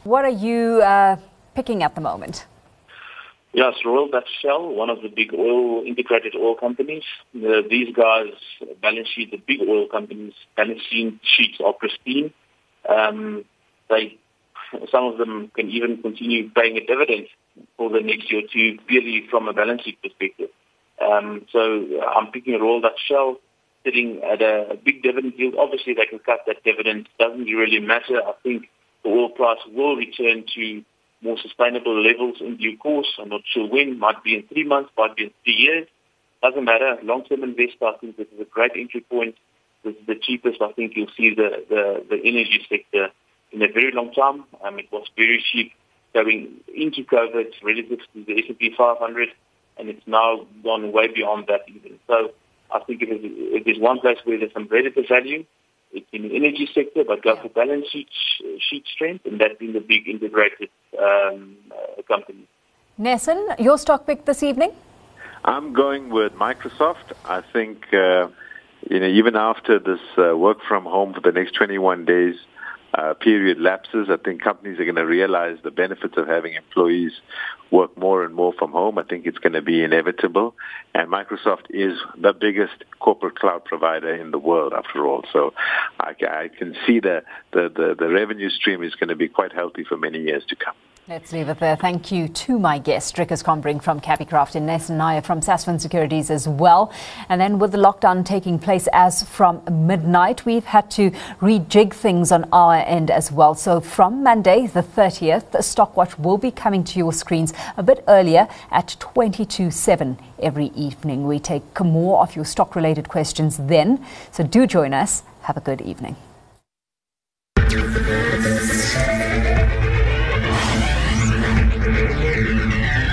What are you picking at the moment? Yes, Royal Dutch Shell, one of the big integrated oil companies. These guys' balance sheet, the big oil companies' balance sheets are pristine. Some of them can even continue paying a dividend for the next year or two, purely from a balance sheet perspective. So I'm picking Royal Dutch Shell, sitting at a big dividend yield. Obviously, they can cut that dividend. Doesn't really matter. I think the oil price will return to more sustainable levels in due course. I'm not sure when. Might be in 3 months, might be in 3 years. Doesn't matter. Long-term investor, I think this is a great entry point. This is the cheapest. I think you'll see the energy sector in a very long time. It was very cheap going into COVID relative to the S&P 500, and it's now gone way beyond that even. So I think it is one place where there's some relative value. It's in the energy sector, but go for balance sheet strength, and that's in the big integrated company. Nelson, your stock pick this evening? I'm going with Microsoft. I think even after this work from home for the next 21 days period lapses, I think companies are going to realize the benefits of having employees work more and more from home. I think it's going to be inevitable. And Microsoft is the biggest corporate cloud provider in the world, after all. So I can see the revenue stream is going to be quite healthy for many years to come. Let's leave it there. Thank you to my guest, Dricus Combring from Capicraft and Nelson Nair from Sasfin Securities as well. And then with the lockdown taking place as from midnight, we've had to rejig things on our end as well. So from Monday, the 30th, Stockwatch will be coming to your screens a bit earlier at 22/7 every evening. We take more of your stock-related questions then. So do join us. Have a good evening. Thank you.